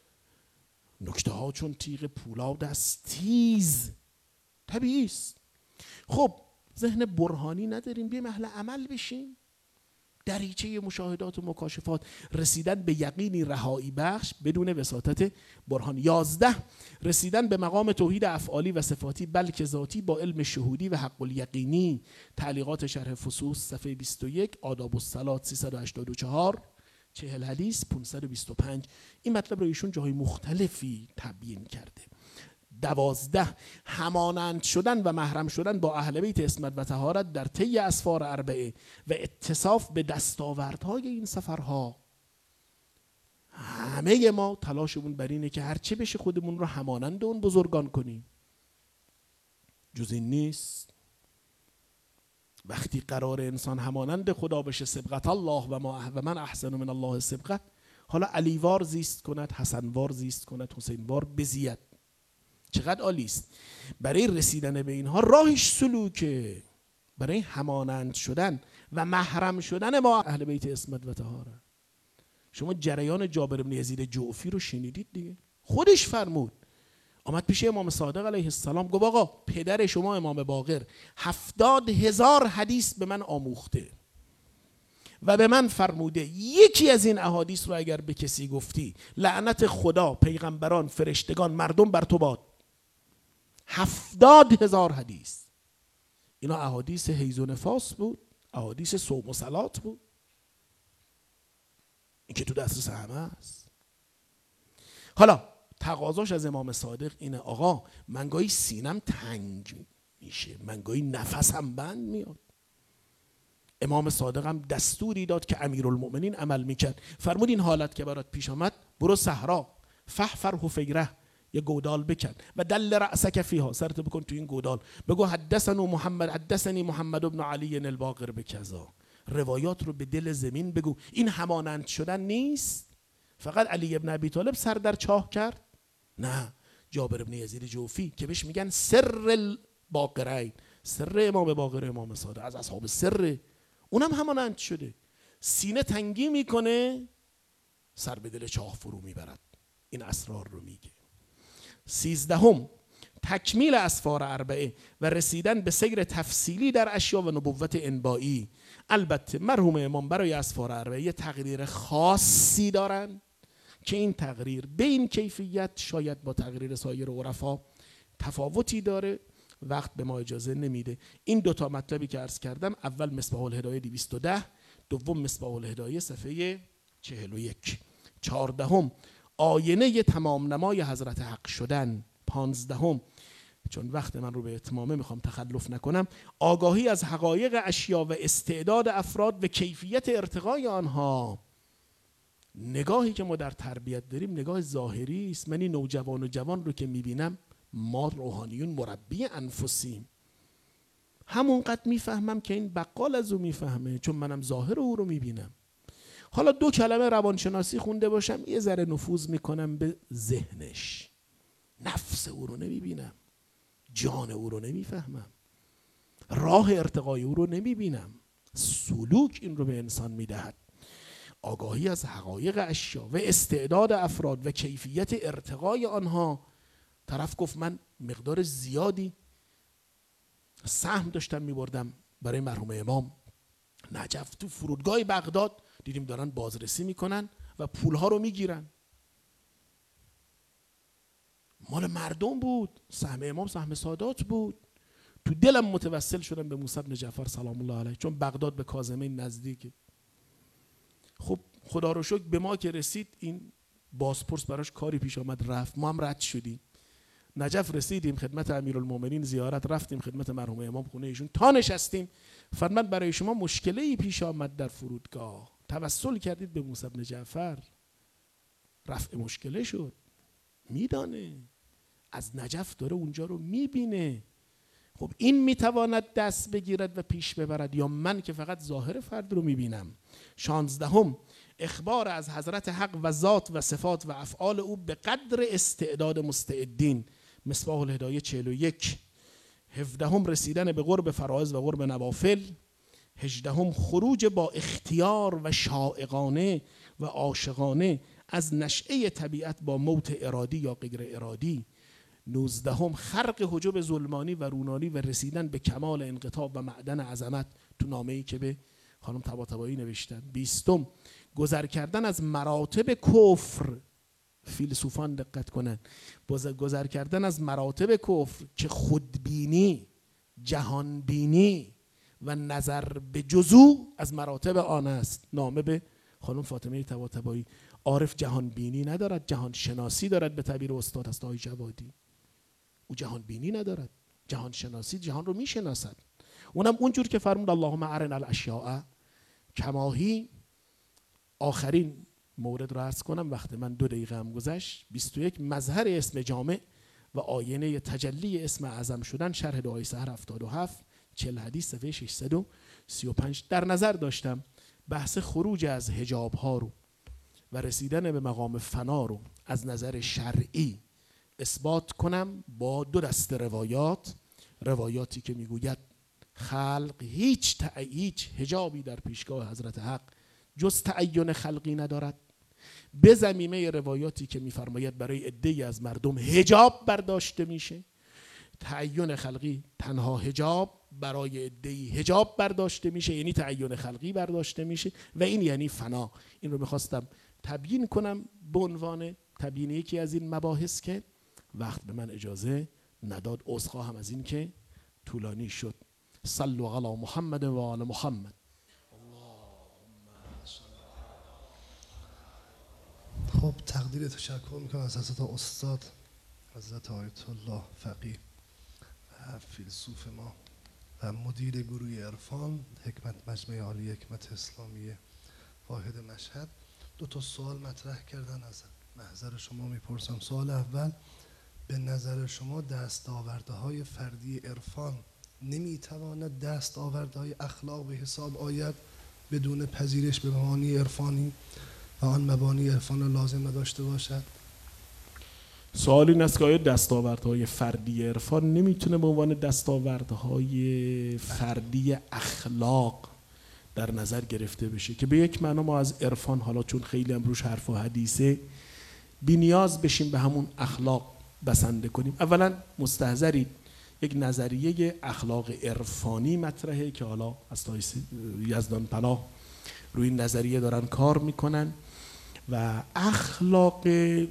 نکته ها چون تیغ پولاد است تیز، طبیعی است. خب ذهن برهانی نداریم، بیایم اهل عمل بشیم. دریچه مشاهدات و مکاشفات، رسیدن به یقینی رهایی بخش بدون وساطت برهان. 11 رسیدن به مقام توحید افعالی و صفاتی بلکه ذاتی با علم شهودی و حق الیقینی. تعلیقات شرح فصوص صفحه 21، آداب الصلات 384، 40 حدیث 525. این مطلب رو ایشون جاهای مختلفی تبیین کرده. 12 همانند شدن و محرم شدن با اهل بیت عصمت و طهارت در طی اسفار اربعه و اتصاف به دستاوردهای این سفرها. همه ما تلاشمون بر اینه که هرچه بشه خودمون رو همانند اون بزرگان کنیم. جز این نیست. وقتی قرار انسان همانند خدا بشه، سبقت الله و من احسن من الله سبقه، حالا علیوار زیست کند، حسنوار زیست کند، حسینوار بزید، چقدر عالی است. برای رسیدن به اینها راهش سلوکه، برای همانند شدن و محرم شدن با اهل بیت عصمت و طهارت. شما جریان جابر بن یزید جعفی رو شنیدید دیگه، خودش فرمود، آمد پیش امام صادق علیه السلام گفت آقا پدر شما امام باقر 70,000 حدیث به من آموخته و به من فرموده یکی از این احادیث رو اگر به کسی گفتی لعنت خدا، پیغمبران، فرشتگان، مردم بر تو باد. 70,000 حدیث. اینا احادیث حیض و نفاس بود، احادیث صوم و صلات بود، این که تو دسترس همه است. حالا تقاضاش از امام صادق اینه آقا من گاهی سینم تنگ میشه، من گاهی نفسم بند میاد. امام صادق هم دستوری داد که امیرالمؤمنین عمل میکرد، فرمود این حالت که برات پیش آمد برو صحرا، فحفر حفیره، یه گودال بکن و دل رأسک فیها، سرت بکن تو این گودال، بگو حدثنی محمد بن علی الباقر بکذا. روایات رو به دل زمین بگو. این همانند شدن نیست. فقط علی ابن ابی طالب سر در چاه کرد؟ نه، جابر ابن یزید جوفی که بهش میگن سر الباقرین، سر امام باقر امام صادق، از اصحاب سر، اونم همانند شده. سینه تنگی میکنه، سر به دل چاه فرو میبرد. این اسرار رو میگه. 13 تکمیل اسفار اربعه و رسیدن به سیر تفصیلی در اشیا و نبوت انبایی. البته مرحوم امام برای اسفار اربعه یه تقریر خاصی دارن که این تقریر به این کیفیت شاید با تقریر سایر عرفا تفاوتی داره، وقت به ما اجازه نمیده. این دوتا مطلبی که عرض کردم، اول مصباح الهدایه 210، دوم مصباح الهدایه صفحه 41. 14 آینه تمام نمای حضرت حق شدن. 15 چون وقت من رو به اتمامه میخوام تخلف نکنم، آگاهی از حقایق اشیا و استعداد افراد و کیفیت ارتقای آنها. نگاهی که ما در تربیت داریم نگاه ظاهری است. من این نوجوان و جوان رو که میبینم، ما روحانیون مربی انفسیم، همونقدر میفهمم که این بقال از او میفهمه، چون منم ظاهر او رو میبینم. حالا 2 کلمه روانشناسی خونده باشم، یه ذره نفوذ میکنم به ذهنش، نفس او رو نمیبینم، جان او رو نمیفهمم، راه ارتقای او رو نمیبینم. سلوک این رو به انسان میدهد. آگاهی از حقایق اشیا و استعداد افراد و کیفیت ارتقای آنها. طرف گفت من مقدار زیادی سهم داشتم میبردم برای مرحوم امام نجف، تو فرودگاه بغداد دیدیم دارن بازرسی میکنن و پولها رو میگیرن. مال مردم بود، سهم امام سهم سادات بود. تو دلم متوسل شدم به موسی بن جعفر سلام الله علیه، چون بغداد به کاظمین نزدیکه. خب خدا رو شکر به ما که رسید، این بازپرس براش کاری پیش آمد، رفت، ما هم رد شدیم. نجف رسیدیم خدمت امیرالمومنین زیارت، رفتیم خدمت مرحوم امام خونه ایشون، تا نشستیم فرمود برای شما مشکلی پیش آمد در فرودگاه، توسل کردید به موسی بن جعفر، رفع مشکله شد. میدانه از نجف داره اونجا رو میبینه. خب این میتواند دست بگیرد و پیش ببرد، یا من که فقط ظاهر فرد رو میبینم. 16 اخبار از حضرت حق و ذات و صفات و افعال او به قدر استعداد مستعدین. مصباح الهدایه 41. 17 رسیدن به قرب فرائض و قرب نوافل. 18 خروج با اختیار و شائقانه و عاشقانه از نشأه طبیعت با موت ارادی یا غیر ارادی. 19 خرق حجب ظلمانی و رونانی و رسیدن به کمال انقطاع و معدن عظمت تو نامه‌ای که به خانم طباطبایی نوشتن. 20 گذر کردن از مراتب کفر. فیلسوفان دقت کنن، گذر کردن از مراتب کفر که خودبینی، جهانبینی و نظر به جزو از مراتب آن است. نامه به خانم فاطمه طباطبایی. عارف جهانبینی ندارد، جهان شناسی دارد. به تعبیر استاد هست آقای جوادی، او جهانبینی ندارد، جهان شناسی، جهان رو میشناسد. اونم اونجور که فرمود اللهم ارنا الاشیاء کماهی. آخرین مورد رو عرض کنم، وقت من 2 دقیقه هم گذشت. 21 مظهر اسم جامع و آینه تجلی اسم اعظم شدن. شرح دعای سحر 77 40 حدیث صفحه 635. در نظر داشتم بحث خروج از حجاب ها رو و رسیدن به مقام فنا رو از نظر شرعی اثبات کنم با 2 دسته روایاتی که میگوید خلق هیچ حجابی در پیشگاه حضرت حق جز تعین خلقی ندارد، به ضمیمه روایاتی که میفرماید برای عده‌ای از مردم حجاب برداشته میشه. تعین خلقی تنها حجاب، برای عده‌ای حجاب برداشته میشه، یعنی تعین خلقی برداشته میشه و این یعنی فنا. این رو میخواستم تبیین کنم به عنوان تبیین یکی از این مباحث که وقت به من اجازه نداد. عذرخواهم از این که طولانی شد. صلوا علی محمد و آل محمد. خب تقدیر تشکر میکنم از حضرت استاد حضرت آیت الله فقیه و فیلسوف ما و مدیر گروه عرفان حکمت مجمع عالی حکمت اسلامی واحد مشهد. 2 سوال مطرح کردن، از محضر شما میپرسم. سوال اول، به نظر شما دستاوردهای فردی عرفان نمیتواند دستاوردهای اخلاق به حساب آید بدون پذیرش به مبانی عرفانی و آن مبانی عرفان لازم داشته باشد؟ سوال این است که آیا دستاوردهای فردی عرفان نمیتونه به عنوان دستاوردهای فردی اخلاق در نظر گرفته بشه که به یک معنا ما از عرفان، حالا چون خیلی هم روش حرف و حدیثه، بی نیاز بشیم به همون اخلاق بسنده کنیم. اولا مستحضرید یک نظریه اخلاق عرفانی مطرحه که حالا از یزدان پناه روی این نظریه دارن کار میکنن و اخلاق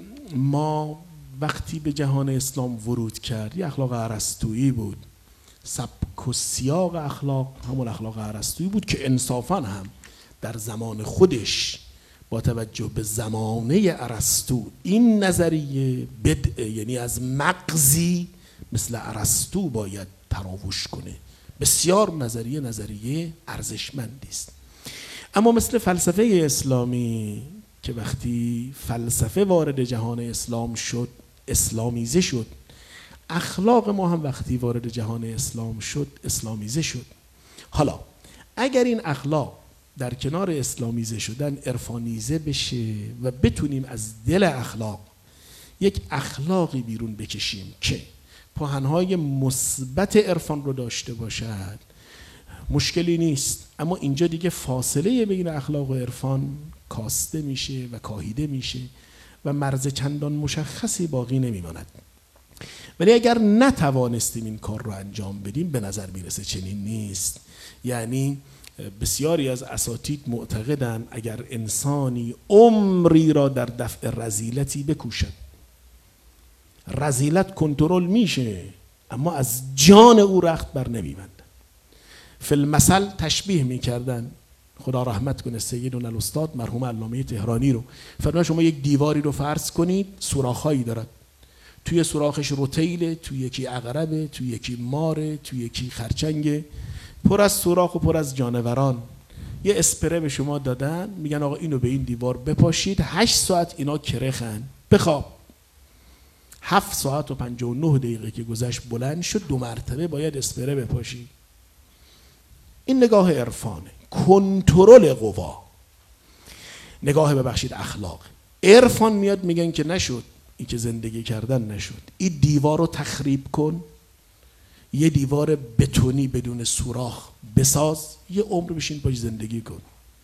ما وقتی به جهان اسلام ورود کرد یه اخلاق ارسطویی بود. سبک و سیاق اخلاق همون اخلاق ارسطویی بود که انصافاً هم در زمان خودش با توجه به زمانه ارسطو این نظریه بدعه، یعنی از مغزی مثل ارسطو باید تراوش کنه. بسیار نظریه ارزشمندی است. اما مثل فلسفه اسلامی که وقتی فلسفه وارد جهان اسلام شد اسلامیزه شد، اخلاق ما هم وقتی وارد جهان اسلام شد اسلامیزه شد. حالا اگر این اخلاق در کنار اسلامیزه شدن عرفانیزه بشه و بتونیم از دل اخلاق یک اخلاقی بیرون بکشیم که پاهنهای مثبت عرفان رو داشته باشد، مشکلی نیست. اما اینجا دیگه فاصله بین اخلاق و عرفان کاسته میشه و کاهیده میشه و مرز چندان مشخصی باقی نمیماند. ولی اگر نتوانستیم این کار رو انجام بدیم، به نظر میرسه چنین نیست. یعنی بسیاری از اساتید معتقدند اگر انسانی عمری را در دفع رذیلتی بکوشد، رذیلت کنترل میشه اما از جان او رخت بر نمیبندن. فی المثل تشبیه میکردن، خدا رحمت کنه سیدنا الاستاد مرحوم علامه تهرانی رو، فرمودن شما یک دیواری رو فرض کنید، سوراخ‌هایی دارد، توی سوراخش رتیله، توی یکی عقربه، توی یکی ماره، توی یکی خرچنگه، پر از سوراخ و پر از جانوران. یه اسپره به شما دادن، میگن آقا اینو به این دیوار بپاشید، 8 ساعت اینا کرخن، بخواب. 7 ساعت و 59 دقیقه که گذشت بلند شد، 2 مرتبه باید اسپره بپاشی. این نگاه عرفانه، کنترل قوا، نگاه ببخشید اخلاق. عرفان میاد میگن که نشد، این که زندگی کردن نشد، این دیوار رو تخریب کن، یه دیوار بتونی بدون سوراخ بساز، یه عمر بشین باش زندگی کن.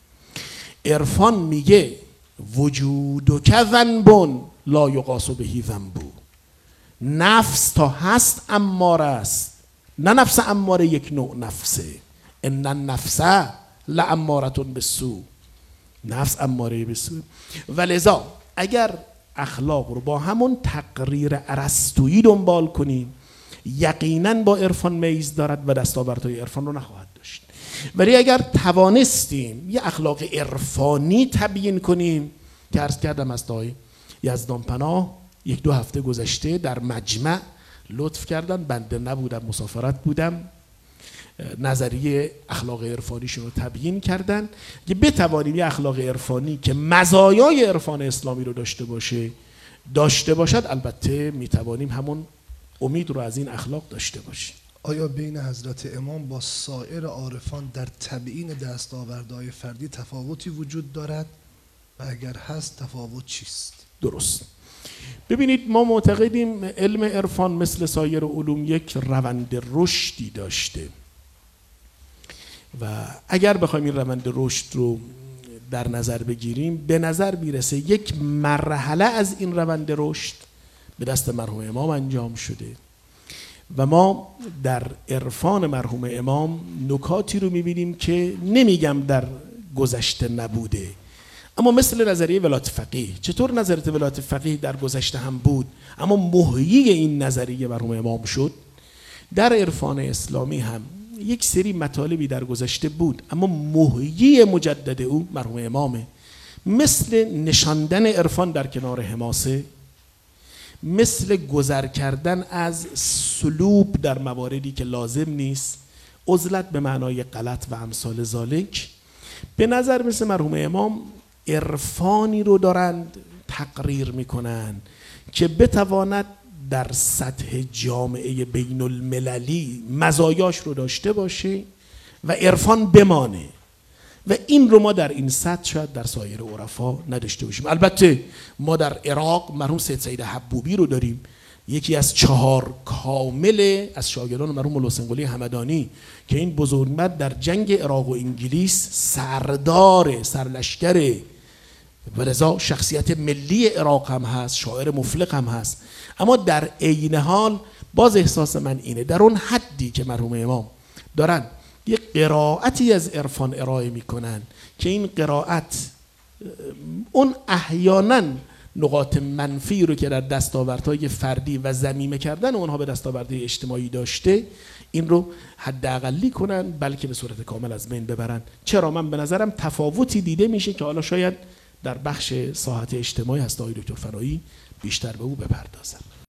عرفان میگه وجودک ذنب لا یقاس به ذنب، نفس تا هست اماره است، نه نفس اماره یک نوع نفسه. ان النفس لاماره بالسوء، نفس اماره بالسوء. ولذا اگر اخلاق رو با همون تقریر ارسطویی دنبال کنیم یقینا با عرفان میز دارد و دستاوردهای عرفان رو نخواهد داشت. ولی اگر توانستیم یه اخلاق عرفانی تبیین کنیم که عرض کردم از آقای یزدانپناه 1-2 هفته گذشته در مجمع لطف کردن، بنده نبودم مسافرت بودم، نظریه اخلاق عرفانیشون رو تبیین کردن که بتوانیم یه اخلاق عرفانی که مزایای عرفان اسلامی رو داشته باشد، البته میتوانیم همون امید رو از این اخلاق داشته باشیم. آیا بین حضرت امام با سایر عارفان در تبیین دستاوردهای فردی تفاوتی وجود دارد و اگر هست تفاوت چیست؟ درست. ببینید ما معتقدیم علم عرفان مثل سایر علوم یک روند رشدی داشته و اگر بخوایم این روند رشد رو در نظر بگیریم به نظر میرسه یک مرحله از این روند رشد به دست مرحوم امام انجام شده و ما در عرفان مرحوم امام نکاتی رو میبینیم که نمیگم در گذشته نبوده، اما مثل نظریه ولایت فقیه. چطور نظریه ولایت فقیه در گذشته هم بود اما محیی این نظریه مرحوم امام شد، در عرفان اسلامی هم یک سری مطالبی در گذشته بود اما محیی مجدد او مرحوم امامه، مثل نشاندن عرفان در کنار حماسه، مثل گذر کردن از سلوب در مواردی که لازم نیست، عزلت به معنای غلط و امثال ذالک. به نظر مثل مرحوم امام عرفانی رو دارند تقریر میکنن که بتواند در سطح جامعه بین المللی مزایاش رو داشته باشه و عرفان بمانه و این رو ما در این سطح شاید در سایر عرفا نداشته باشیم. البته ما در عراق مرحوم سید حبوبی رو داریم، یکی از 4 کامل از شاگردان مرحوم مولا حسین قلی همدانی که این بزرگمرد در جنگ عراق و انگلیس سرلشکر و لذا شخصیت ملی عراق هم هست، شاعر مفلق هم هست. اما در عین حال باز احساس من اینه در اون حدی که مرحوم امام دارن یک قرائتی از عرفان ارائه میکنن که این قرائت اون احیانا نقاط منفی رو که در دستاوردهای فردی و ضمیمه کردن اونها به دستاوردهای اجتماعی داشته این رو حداقلی کنن بلکه به صورت کامل از بین ببرن. چرا؟ من به نظرم تفاوتی دیده میشه که حالا شاید در بخش ساحت اجتماعی هست آقای دکتر فنایی بیشتر به او بپردازن.